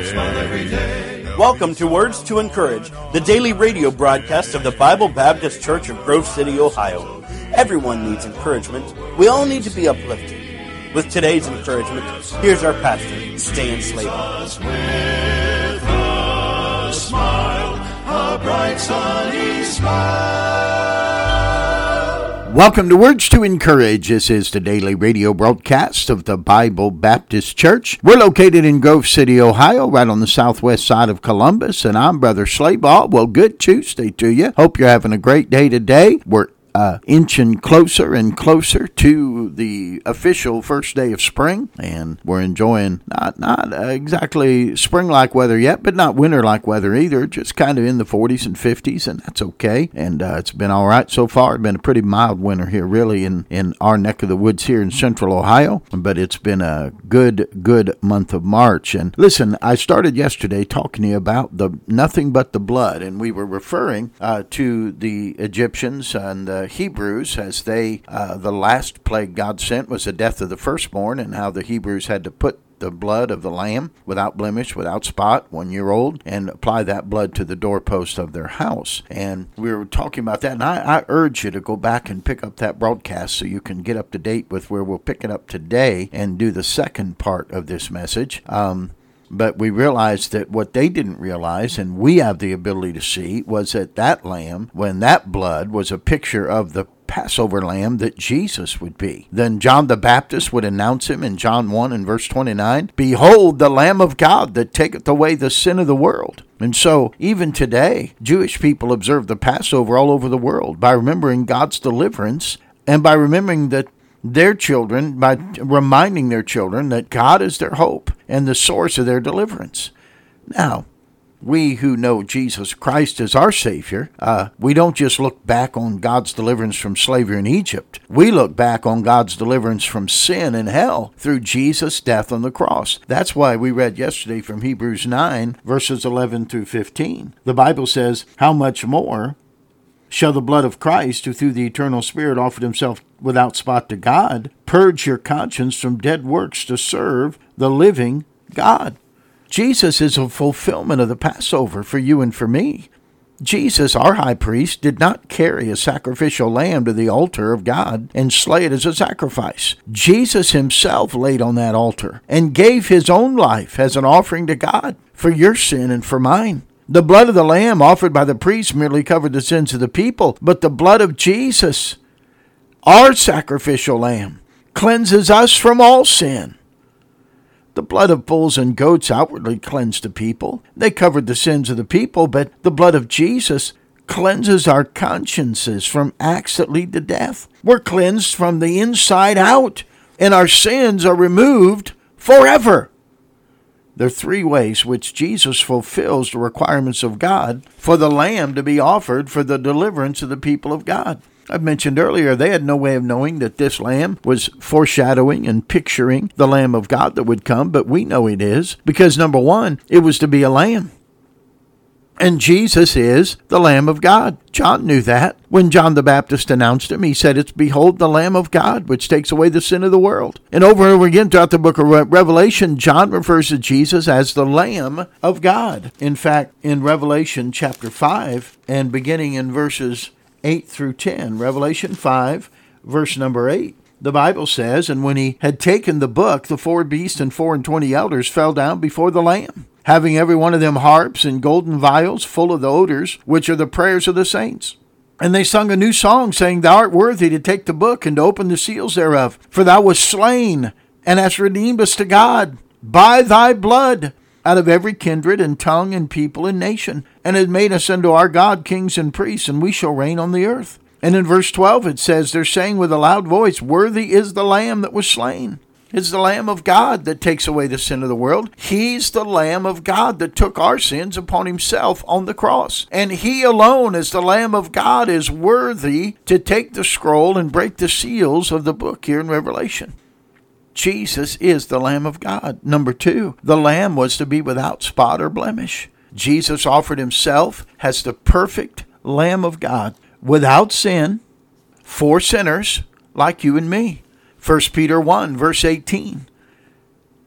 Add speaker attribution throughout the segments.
Speaker 1: Welcome to Words to Encourage, the daily radio broadcast of the Bible Baptist Church of Grove City, Ohio. Everyone needs encouragement. We all need to be uplifted. With today's encouragement, here's our pastor, Stan Slater.
Speaker 2: With a smile, a bright sunny smile.
Speaker 3: Welcome to Words to Encourage. This is the daily radio broadcast of the Bible Baptist Church. We're located in Grove City, Ohio, right on the southwest side of Columbus, and I'm Brother Slayball. Well, good Tuesday to you. Hope you're having a great day today. We're inching closer and closer to the official first day of spring, and we're enjoying not exactly spring-like weather yet, but not winter-like weather either, just kind of in the 40s and 50s, and that's okay, and it's been all right so far. It's been a pretty mild winter here, really, in our neck of the woods here in central Ohio, but it's been a good month of March. And listen, I started yesterday talking to you about the nothing but the blood, and we were referring to the Egyptians and the Hebrews, as they the last plague God sent was the death of the firstborn, and how the Hebrews had to put the blood of the lamb without blemish, without spot, 1 year old, and apply that blood to the doorpost of their house. And we were talking about that, and I urge you to go back and pick up that broadcast so you can get up to date with where we'll pick it up today and do the second part of this message. But we realized that what they didn't realize, and we have the ability to see, was that that lamb, when that blood was a picture of the Passover lamb that Jesus would be. Then John the Baptist would announce him in John 1 and verse 29, "Behold, the Lamb of God that taketh away the sin of the world." And so, even today, Jewish people observe the Passover all over the world by remembering God's deliverance and by remembering that their children, by reminding their children that God is their hope and the source of their deliverance. Now, we who know Jesus Christ as our Savior, we don't just look back on God's deliverance from slavery in Egypt. We look back on God's deliverance from sin and hell through Jesus' death on the cross. That's why we read yesterday from Hebrews 9, verses 11 through 15. The Bible says, "How much more shall the blood of Christ, who through the eternal Spirit offered himself without spot to God, purge your conscience from dead works to serve the living God?" Jesus is a fulfillment of the Passover for you and for me. Jesus, our high priest, did not carry a sacrificial lamb to the altar of God and slay it as a sacrifice. Jesus himself laid on that altar and gave his own life as an offering to God for your sin and for mine. The blood of the lamb offered by the priest merely covered the sins of the people, but the blood of Jesus, our sacrificial lamb, cleanses us from all sin. The blood of bulls and goats outwardly cleansed the people. They covered the sins of the people, but the blood of Jesus cleanses our consciences from acts that lead to death. We're cleansed from the inside out, and our sins are removed forever. There are three ways which Jesus fulfills the requirements of God for the lamb to be offered for the deliverance of the people of God. I've mentioned earlier, they had no way of knowing that this lamb was foreshadowing and picturing the Lamb of God that would come, but we know it is, because number one, it was to be a lamb. And Jesus is the Lamb of God. John knew that. When John the Baptist announced him, he said, "It's behold the Lamb of God, which takes away the sin of the world." And over again throughout the book of Revelation, John refers to Jesus as the Lamb of God. In fact, in Revelation chapter 5, and beginning in verses 8 through 10, Revelation 5, verse number 8, the Bible says, "And when he had taken the book, the 4 beasts and 24 elders fell down before the Lamb, having every one of them harps and golden vials full of the odors, which are the prayers of the saints. And they sung a new song, saying, Thou art worthy to take the book and to open the seals thereof. For thou wast slain, and hast redeemed us to God by thy blood out of every kindred and tongue and people and nation, and had made us unto our God kings and priests, and we shall reign on the earth." And in verse 12 it says, they're saying with a loud voice, "Worthy is the Lamb that was slain." It's the Lamb of God that takes away the sin of the world. He's the Lamb of God that took our sins upon himself on the cross. And he alone, as the Lamb of God, is worthy to take the scroll and break the seals of the book here in Revelation. Jesus is the Lamb of God. Number 2, the Lamb was to be without spot or blemish. Jesus offered himself as the perfect Lamb of God, without sin, for sinners like you and me. 1 Peter 1, verse 18.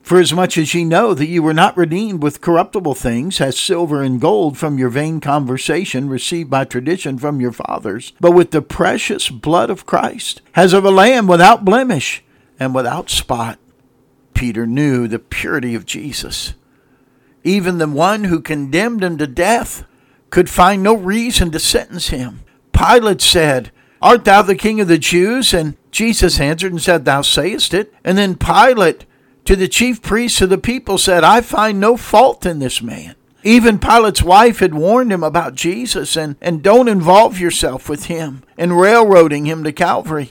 Speaker 3: For as much as ye know that ye were not redeemed with corruptible things, as silver and gold, from your vain conversation received by tradition from your fathers, but with the precious blood of Christ, as of a lamb without blemish and without spot. Peter knew the purity of Jesus. Even the one who condemned him to death could find no reason to sentence him. Pilate said, Art thou the king of the Jews? And Jesus answered and said, Thou sayest it. And then Pilate, to the chief priests of the people, said, I find no fault in this man. Even Pilate's wife had warned him about Jesus and don't involve yourself with him, and railroading him to Calvary.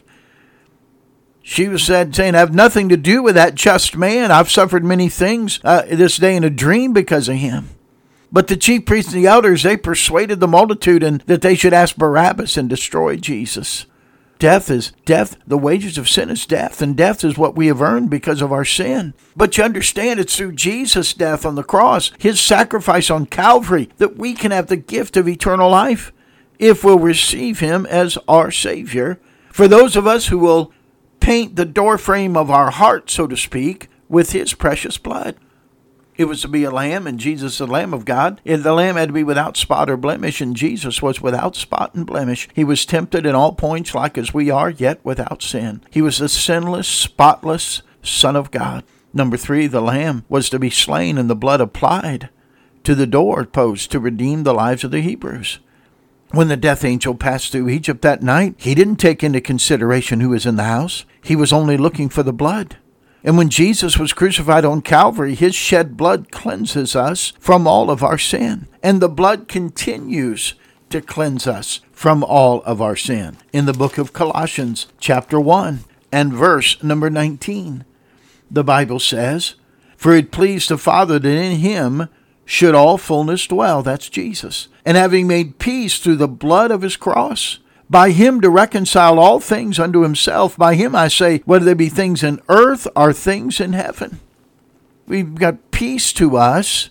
Speaker 3: She was saying, I have nothing to do with that just man. I've suffered many things this day in a dream because of him. But the chief priests and the elders, they persuaded the multitude and that they should ask Barabbas and destroy Jesus. Death is death. The wages of sin is death, and death is what we have earned because of our sin. But you understand, it's through Jesus' death on the cross, his sacrifice on Calvary, that we can have the gift of eternal life if we'll receive him as our Savior. For those of us who will paint the doorframe of our heart, so to speak, with his precious blood. It was to be a lamb, and Jesus, the Lamb of God. And the lamb had to be without spot or blemish, and Jesus was without spot and blemish. He was tempted in all points like as we are, yet without sin. He was the sinless, spotless Son of God. Number 3, the lamb was to be slain and the blood applied to the doorpost to redeem the lives of the Hebrews. When the death angel passed through Egypt that night, he didn't take into consideration who was in the house. He was only looking for the blood. And when Jesus was crucified on Calvary, his shed blood cleanses us from all of our sin. And the blood continues to cleanse us from all of our sin. In the book of Colossians, chapter 1 and verse number 19, the Bible says, For it pleased the Father that in him should all fullness dwell. That's Jesus. And having made peace through the blood of his cross, by him to reconcile all things unto himself. By him, I say, whether there be things in earth or things in heaven. We've got peace to us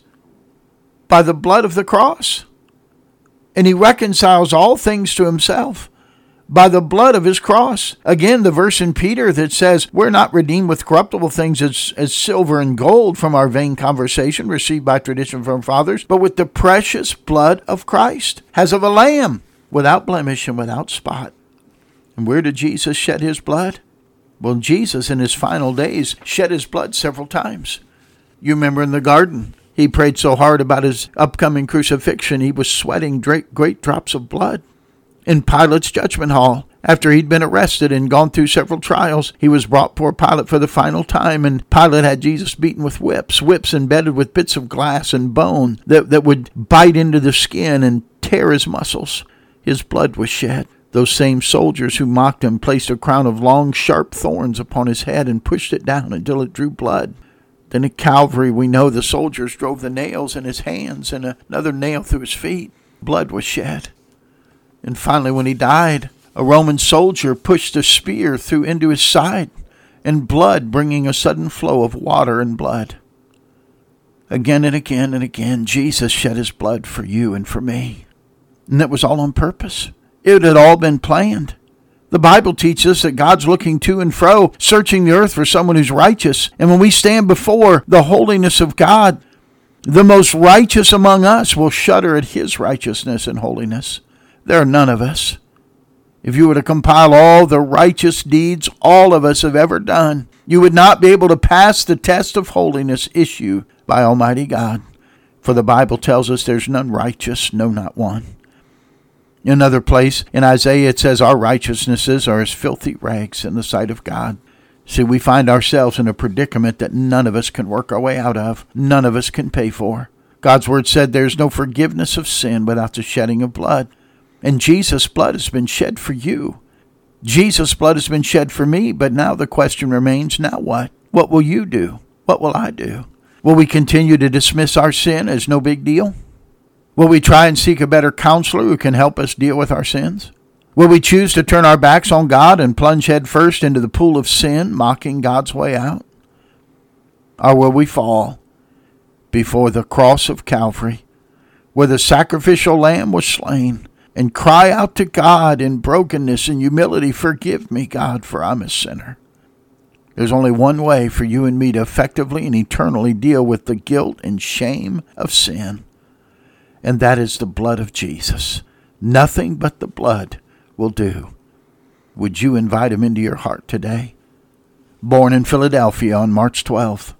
Speaker 3: by the blood of the cross. And he reconciles all things to himself by the blood of his cross. Again, the verse in Peter that says, We're not redeemed with corruptible things as silver and gold from our vain conversation received by tradition from fathers, but with the precious blood of Christ, as of a lamb, without blemish and without spot. And where did Jesus shed his blood? Well, Jesus in his final days shed his blood several times. You remember in the garden, he prayed so hard about his upcoming crucifixion, he was sweating great drops of blood. In Pilate's judgment hall, after he'd been arrested and gone through several trials, he was brought before Pilate for the final time, and Pilate had Jesus beaten with whips embedded with bits of glass and bone that would bite into the skin and tear his muscles. His blood was shed. Those same soldiers who mocked him placed a crown of long, sharp thorns upon his head and pushed it down until it drew blood. Then at Calvary, we know the soldiers drove the nails in his hands and another nail through his feet. Blood was shed. And finally, when he died, a Roman soldier pushed a spear through into his side, and blood bringing a sudden flow of water and blood. Again and again and again, Jesus shed his blood for you and for me. And that was all on purpose. It had all been planned. The Bible teaches us that God's looking to and fro, searching the earth for someone who's righteous. And when we stand before the holiness of God, the most righteous among us will shudder at his righteousness and holiness. There are none of us. If you were to compile all the righteous deeds all of us have ever done, you would not be able to pass the test of holiness issued by Almighty God. For the Bible tells us there's none righteous, no, not one. In another place, in Isaiah, it says our righteousnesses are as filthy rags in the sight of God. See, we find ourselves in a predicament that none of us can work our way out of. None of us can pay for. God's word said there's no forgiveness of sin without the shedding of blood. And Jesus' blood has been shed for you. Jesus' blood has been shed for me, but now the question remains, now what? What will you do? What will I do? Will we continue to dismiss our sin as no big deal? Will we try and seek a better counselor who can help us deal with our sins? Will we choose to turn our backs on God and plunge headfirst into the pool of sin, mocking God's way out? Or will we fall before the cross of Calvary, where the sacrificial lamb was slain, and cry out to God in brokenness and humility, forgive me, God, for I'm a sinner. There's only one way for you and me to effectively and eternally deal with the guilt and shame of sin, and that is the blood of Jesus. Nothing but the blood will do. Would you invite him into your heart today? Born in Philadelphia on March 12th,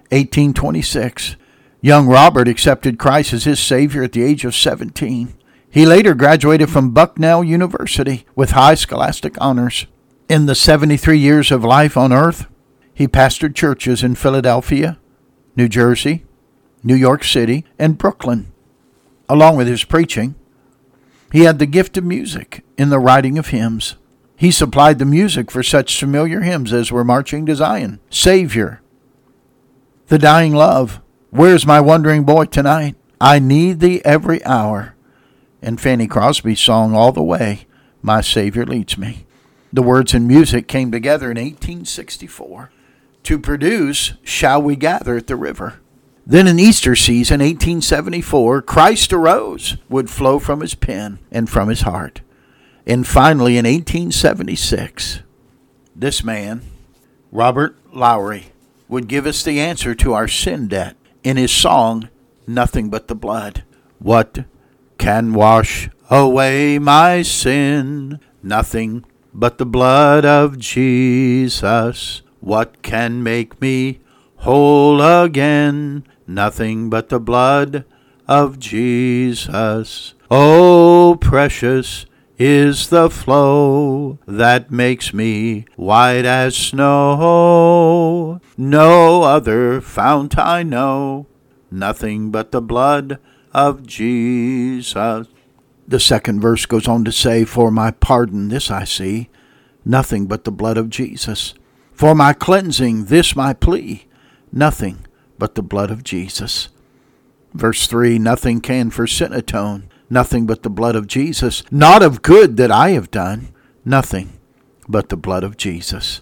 Speaker 3: 1826, young Robert accepted Christ as his Savior at the age of 17. He later graduated from Bucknell University with high scholastic honors. In the 73 years of life on earth, he pastored churches in Philadelphia, New Jersey, New York City, and Brooklyn. Along with his preaching, he had the gift of music in the writing of hymns. He supplied the music for such familiar hymns as were Marching to Zion, Savior, The Dying Love, Where's My Wandering Boy Tonight, I Need Thee Every Hour, and Fanny Crosby's song All the Way, My Savior Leads Me. The words and music came together in 1864 to produce Shall We Gather at the River. Then in Easter season, 1874, Christ Arose would flow from his pen and from his heart. And finally, in 1876, this man, Robert Lowry, would give us the answer to our sin debt in his song, Nothing But the Blood. What can wash away my sin? Nothing but the blood of Jesus. What can make me whole again? Nothing but the blood of Jesus. Oh, precious is the flow that makes me white as snow. No other fount I know. Nothing but the blood of Jesus. The second verse goes on to say, For my pardon this I see, nothing but the blood of Jesus. For my cleansing this my plea, nothing but the blood of Jesus. Verse 3, Nothing can for sin atone, nothing but the blood of Jesus. Not of good that I have done, nothing but the blood of Jesus.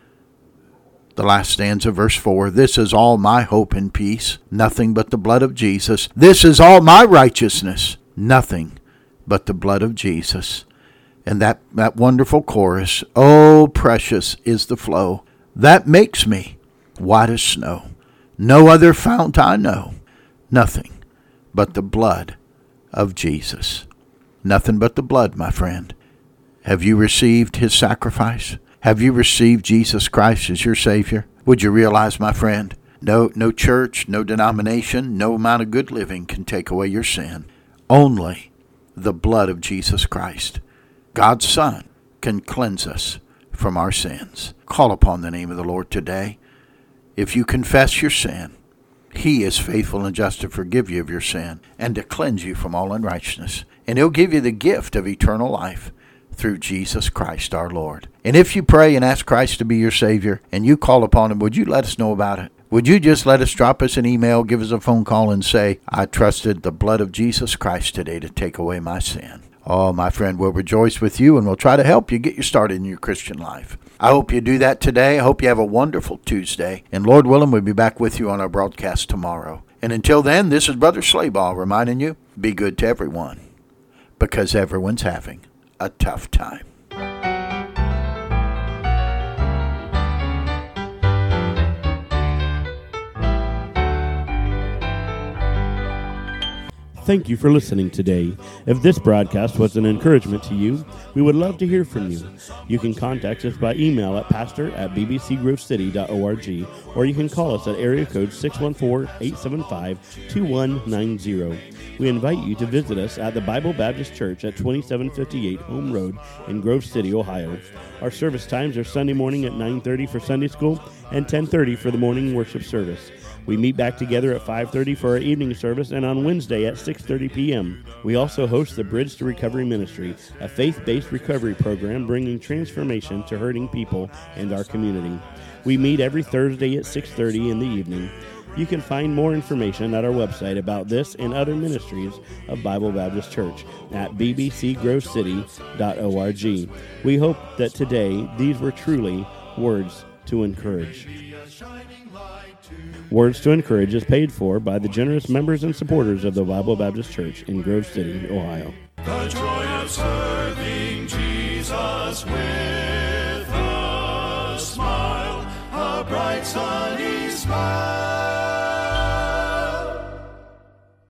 Speaker 3: The last stanza, verse 4, This is all my hope and peace, nothing but the blood of Jesus. This is all my righteousness, nothing but the blood of Jesus. And that wonderful chorus, Oh, precious is the flow that makes me white as snow. No other fount I know, nothing but the blood of Jesus. Nothing but the blood, my friend. Have you received his sacrifice? Have you received Jesus Christ as your Savior? Would you realize, my friend, no church, no denomination, no amount of good living can take away your sin. Only the blood of Jesus Christ, God's Son, can cleanse us from our sins. Call upon the name of the Lord today. If you confess your sin, he is faithful and just to forgive you of your sin and to cleanse you from all unrighteousness. And he'll give you the gift of eternal life through Jesus Christ our Lord. And if you pray and ask Christ to be your Savior and you call upon him, would you let us know about it? Would you just drop us an email, give us a phone call, and say, I trusted the blood of Jesus Christ today to take away my sin. Oh, my friend, we'll rejoice with you, and we'll try to help you get you started in your Christian life. I hope you do that today. I hope you have a wonderful Tuesday. And Lord willing, we'll be back with you on our broadcast tomorrow. And until then, this is Brother Slayball reminding you, be good to everyone, because everyone's having a tough time.
Speaker 4: Thank you for listening today. If this broadcast was an encouragement to you, we would love to hear from you. You can contact us by email at pastor@bbcgrovecity.org, or you can call us at area code 614-875-2190. We invite you to visit us at the Bible Baptist Church at 2758 Home Road in Grove City, Ohio. Our service times are Sunday morning at 9:30 for Sunday school and 10:30 for the morning worship service. We meet back together at 5:30 for our evening service and on Wednesday at 6:30 p.m. We also host the Bridge to Recovery Ministry, a faith-based recovery program bringing transformation to hurting people and our community. We meet every Thursday at 6:30 in the evening. You can find more information at our website about this and other ministries of Bible Baptist Church at bbcgrovecity.org. We hope that today these were truly words to encourage. Words to Encourage is paid for by the generous members and supporters of the Bible Baptist Church in Grove City, Ohio.
Speaker 2: The joy of serving Jesus with a smile. sunny smile.